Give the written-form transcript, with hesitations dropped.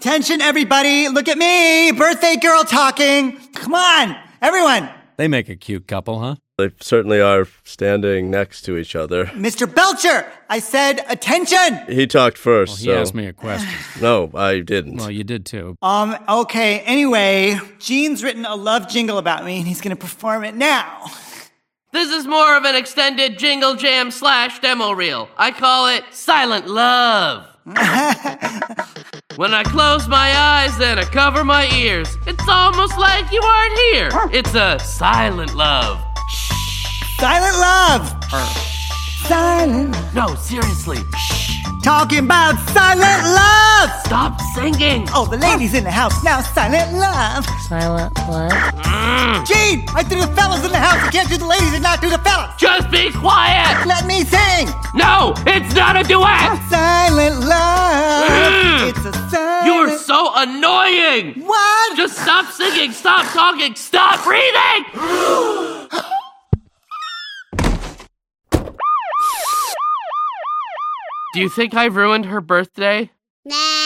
Attention, everybody. Look at me. Birthday girl talking. Come on, everyone. They make a cute couple, huh? They certainly are standing next to each other. Mr. Belcher, I said attention. He talked first, He asked me a question. No, I didn't. Well, you did too. Okay, anyway, Gene's written a love jingle about me, and he's gonna perform it now. This is more of an extended jingle jam / demo reel. I call it Silent Love. When I close my eyes and I cover my ears, it's almost like you aren't here. It's a silent love. Silent love. Silent. No, seriously. Talking about silent love. Stop singing. Oh, the ladies in the house now. Silent love. Silent what? Gene, I threw the fellas in the house. You can't do the ladies and not do the fellas. Just be quiet. Let me sing. No, it's not a duet. Silent love. It's a silent. You are so annoying. What? Just stop singing. Stop talking. Stop breathing. Do you think I ruined her birthday? Nah.